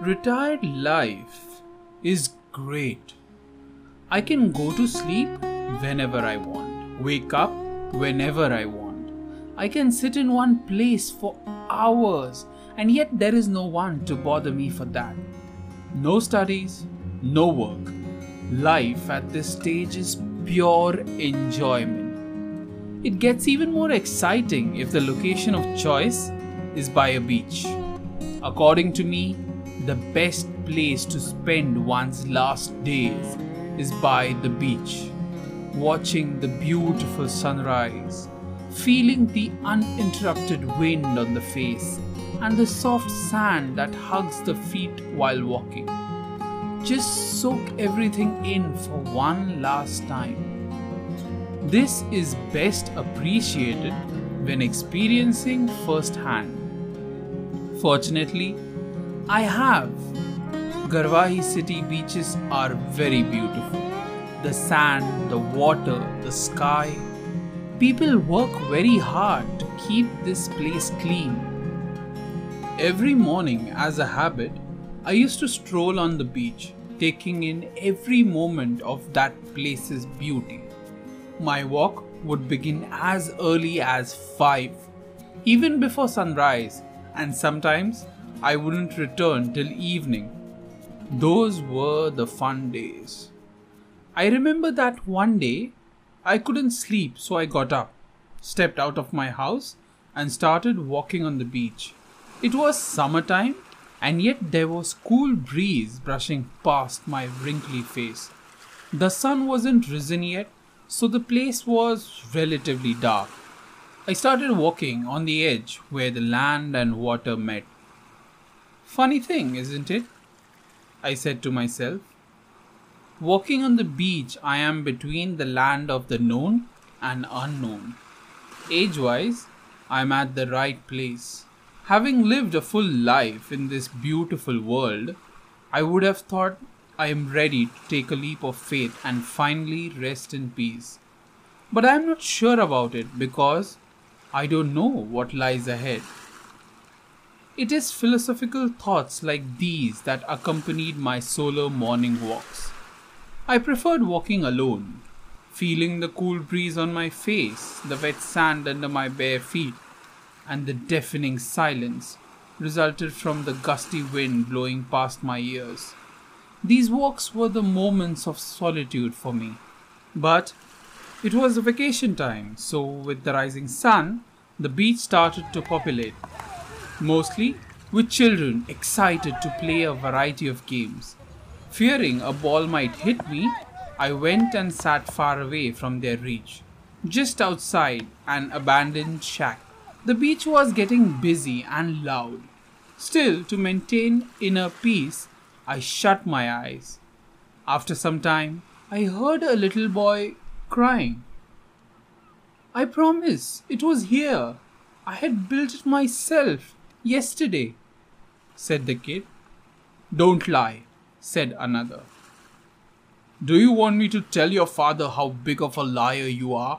Retired life is great. I can go to sleep whenever I want, wake up whenever I want. I can sit in one place for hours, and yet there is no one to bother me for that. No studies, no work. Life at this stage is pure enjoyment. It gets even more exciting if the location of choice is by a beach. According to me, the best place to spend one's last days is by the beach, watching the beautiful sunrise, feeling the uninterrupted wind on the face, and the soft sand that hugs the feet while walking. Just soak everything in for one last time. This is best appreciated when experiencing firsthand. Fortunately, I have. Garwahi city beaches are very beautiful. The sand, the water, the sky. People work very hard to keep this place clean. Every morning, as a habit, I used to stroll on the beach, taking in every moment of that place's beauty. My walk would begin as early as 5, even before sunrise, and sometimes I wouldn't return till evening. Those were the fun days. I remember that one day I couldn't sleep, so I got up, stepped out of my house, and started walking on the beach. It was summertime, and yet there was cool breeze brushing past my wrinkly face. The sun wasn't risen yet, so the place was relatively dark. I started walking on the edge where the land and water met. Funny thing, isn't it? I said to myself. Walking on the beach, I am between the land of the known and unknown. Age-wise, I am at the right place. Having lived a full life in this beautiful world, I would have thought I am ready to take a leap of faith and finally rest in peace. But I am not sure about it because I don't know what lies ahead. It is philosophical thoughts like these that accompanied my solo morning walks. I preferred walking alone, feeling the cool breeze on my face, the wet sand under my bare feet, and the deafening silence resulted from the gusty wind blowing past my ears. These walks were the moments of solitude for me. But it was vacation time, so with the rising sun, the beach started to populate, mostly with children excited to play a variety of games. Fearing a ball might hit me, I went and sat far away from their reach, just outside an abandoned shack. The beach was getting busy and loud. Still, to maintain inner peace, I shut my eyes. After some time, I heard a little boy crying. I promise, it was here. I had built it myself yesterday, said the kid. Don't lie, said another. Do you want me to tell your father how big of a liar you are?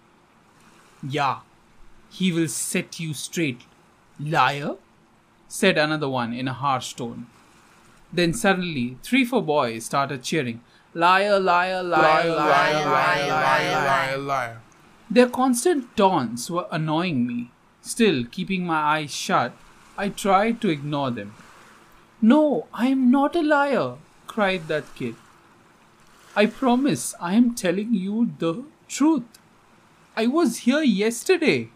Yeah, he will set you straight. Liar? Said another one in a harsh tone. Then suddenly, 3-4 boys started cheering. Liar, liar, liar, liar, liar, liar, liar, liar, liar. Their constant taunts were annoying me. Still, keeping my eyes shut, I tried to ignore them. No, I am not a liar, cried that kid. I promise I am telling you the truth. I was here yesterday.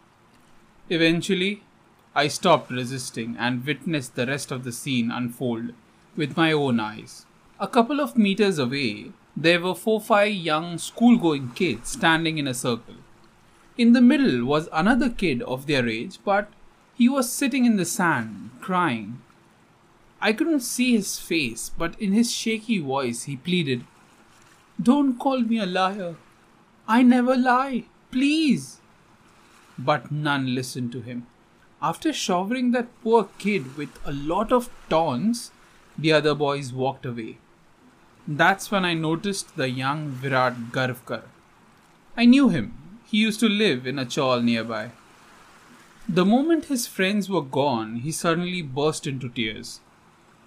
Eventually, I stopped resisting and witnessed the rest of the scene unfold with my own eyes. A couple of meters away, there were 4-5 young school-going kids standing in a circle. In the middle was another kid of their age, but he was sitting in the sand, crying. I couldn't see his face, but in his shaky voice he pleaded, Don't call me a liar. I never lie. Please. But none listened to him. After showering that poor kid with a lot of taunts, the other boys walked away. That's when I noticed the young Virat Garvkar. I knew him. He used to live in a chawl nearby. The moment his friends were gone, he suddenly burst into tears.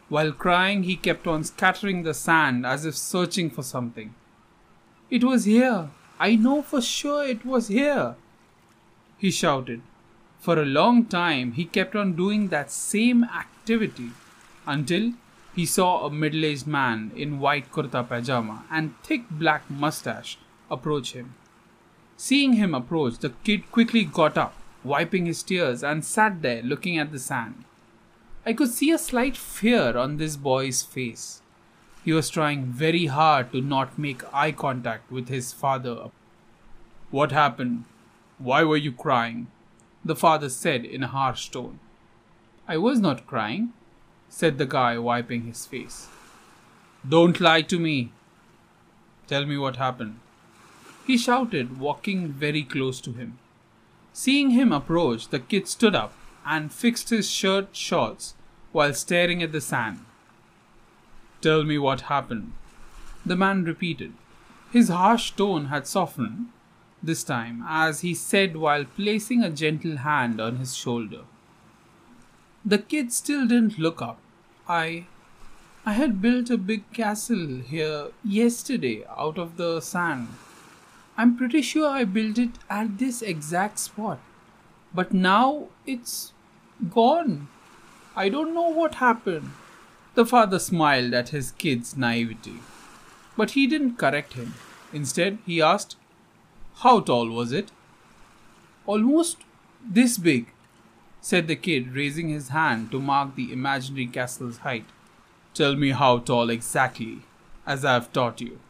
While crying, he kept on scattering the sand as if searching for something. "It was here! I know for sure it was here!" he shouted. For a long time, he kept on doing that same activity until he saw a middle-aged man in white kurta pajama and thick black mustache approach him. Seeing him approach, the kid quickly got up, wiping his tears, and sat there looking at the sand. I could see a slight fear on this boy's face. He was trying very hard to not make eye contact with his father. "What happened? Why were you crying?" the father said in a harsh tone. "I was not crying," said the guy, wiping his face. "Don't lie to me. Tell me what happened," he shouted, walking very close to him. Seeing him approach, the kid stood up and fixed his shirt shorts while staring at the sand. "Tell me what happened," the man repeated. His harsh tone had softened this time as he said while placing a gentle hand on his shoulder. The kid still didn't look up. I had built a big castle here yesterday out of the sand. I'm pretty sure I built it at this exact spot. But now it's gone. I don't know what happened." The father smiled at his kid's naivety. But he didn't correct him. Instead, he asked, "How tall was it?" "Almost this big," said the kid, raising his hand to mark the imaginary castle's height. "Tell me how tall exactly, as I've taught you."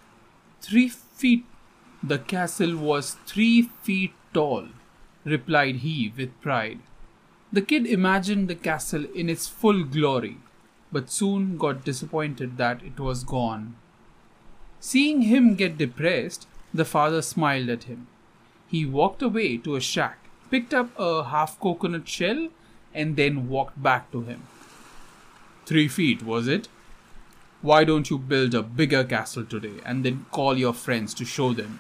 3 feet. The castle was 3 feet tall, replied he with pride. The kid imagined the castle in its full glory, but soon got disappointed that it was gone. Seeing him get depressed, the father smiled at him. He walked away to a shack, picked up a half coconut shell, and then walked back to him. 3 feet, was it? Why don't you build a bigger castle today and then call your friends to show them?"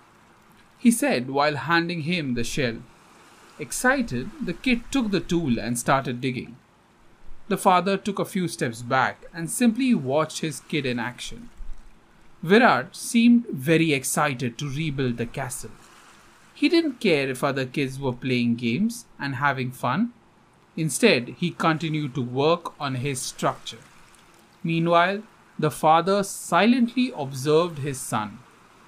he said while handing him the shell. Excited, the kid took the tool and started digging. The father took a few steps back and simply watched his kid in action. Virat seemed very excited to rebuild the castle. He didn't care if other kids were playing games and having fun. Instead, he continued to work on his structure. Meanwhile, the father silently observed his son.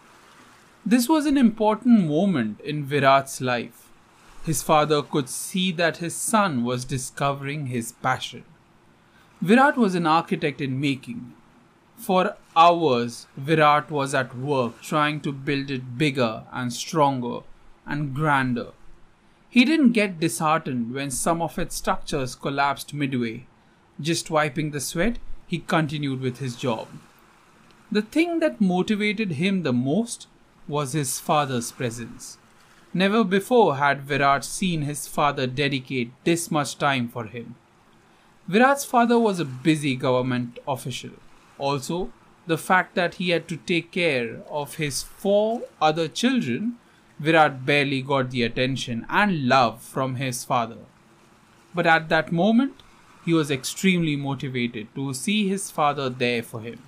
This was an important moment in Virat's life. His father could see that his son was discovering his passion. Virat was an architect in making. For hours, Virat was at work trying to build it bigger and stronger and grander. He didn't get disheartened when some of its structures collapsed midway. Just wiping the sweat, he continued with his job. The thing that motivated him the most was his father's presence. Never before had Virat seen his father dedicate this much time for him. Virat's father was a busy government official. Also, the fact that he had to take care of his 4 other children, Virat barely got the attention and love from his father. But at that moment, he was extremely motivated to see his father there for him.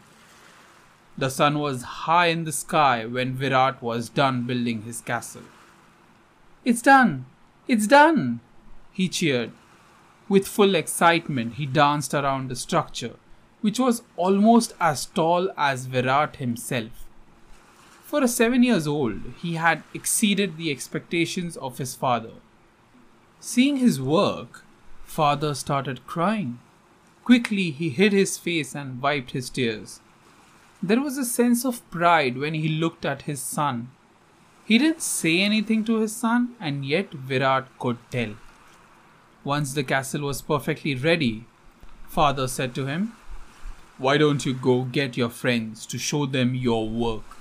The sun was high in the sky when Virat was done building his castle. "It's done! It's done!" he cheered. With full excitement, he danced around the structure, which was almost as tall as Virat himself. For a 7-year-old, he had exceeded the expectations of his father. Seeing his work, father started crying. Quickly, he hid his face and wiped his tears. There was a sense of pride when he looked at his son. He didn't say anything to his son, and yet Virat could tell. Once the castle was perfectly ready, father said to him, "Why don't you go get your friends to show them your work?"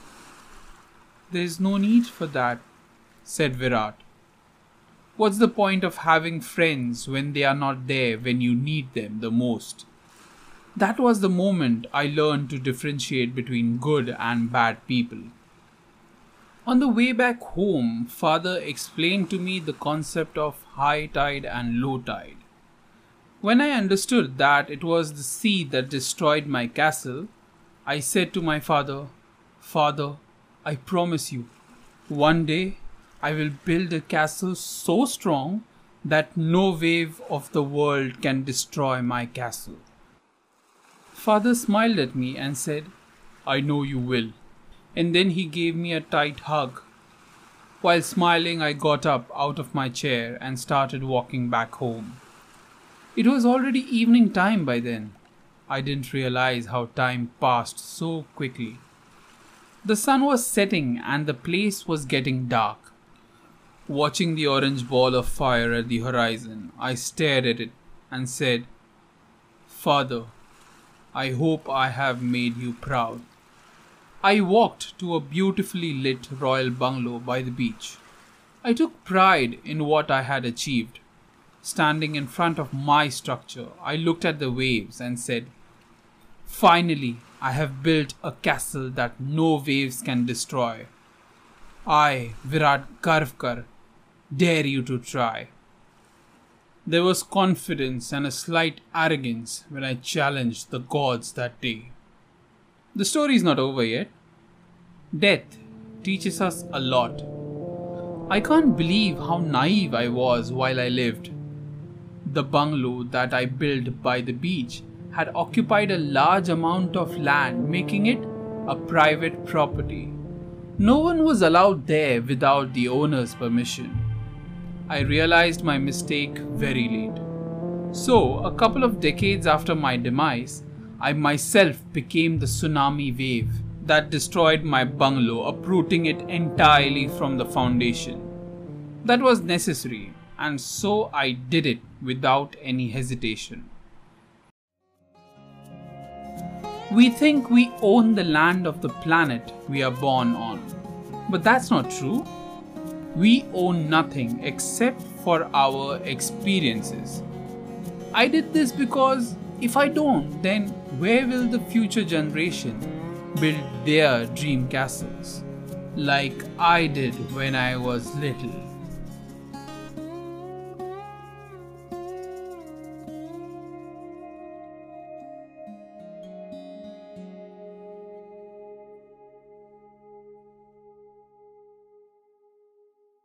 "There is no need for that," said Virat. "What's the point of having friends when they are not there when you need them the most?" That was the moment I learned to differentiate between good and bad people. On the way back home, father explained to me the concept of high tide and low tide. When I understood that it was the sea that destroyed my castle, I said to my father, "Father, I promise you, one day I will build a castle so strong that no wave of the world can destroy my castle." Father smiled at me and said, "I know you will." And then he gave me a tight hug. While smiling, I got up out of my chair and started walking back home. It was already evening time by then. I didn't realize how time passed so quickly. The sun was setting and the place was getting dark. Watching the orange ball of fire at the horizon, I stared at it and said, "Father, I hope I have made you proud." I walked to a beautifully lit royal bungalow by the beach. I took pride in what I had achieved. Standing in front of my structure, I looked at the waves and said, "Finally, I have built a castle that no waves can destroy. I, Virat Karvkar, dare you to try." There was confidence and a slight arrogance when I challenged the gods that day. The story is not over yet. Death teaches us a lot. I can't believe how naive I was while I lived. The bungalow that I built by the beach had occupied a large amount of land, making it a private property. No one was allowed there without the owner's permission. I realized my mistake very late. So, a couple of decades after my demise, I myself became the tsunami wave that destroyed my bungalow, uprooting it entirely from the foundation. That was necessary, and so I did it without any hesitation. We think we own the land of the planet we are born on, but that's not true. We own nothing except for our experiences. I did this because if I don't, then where will the future generation build their dream castles? Like I did when I was little.